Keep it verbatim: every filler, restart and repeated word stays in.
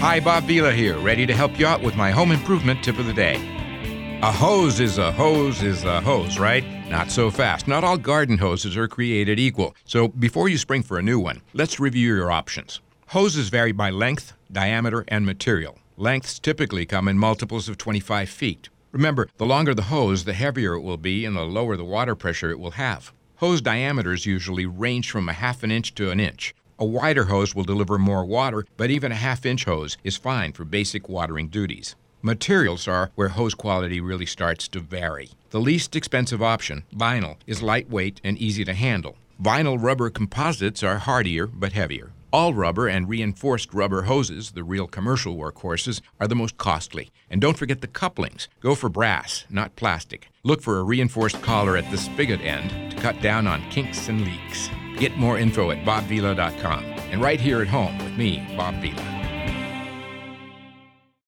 Hi, Bob Vila here, ready to help you out with my home improvement tip of the day. A hose is a hose is a hose, right? Not so fast. Not all garden hoses are created equal. So before you spring for a new one, let's review your options. Hoses vary by length, diameter, and material. Lengths typically come in multiples of twenty-five feet. Remember, the longer the hose, the heavier it will be and the lower the water pressure it will have. Hose diameters usually range from a half an inch to an inch. A wider hose will deliver more water, but even a half-inch hose is fine for basic watering duties. Materials are where hose quality really starts to vary. The least expensive option, vinyl, is lightweight and easy to handle. Vinyl rubber composites are hardier but heavier. All rubber and reinforced rubber hoses, the real commercial workhorses, are the most costly. And don't forget the couplings. Go for brass, not plastic. Look for a reinforced collar at the spigot end to cut down on kinks and leaks. Get more info at bob vila dot com and right here at home with me, Bob Vila.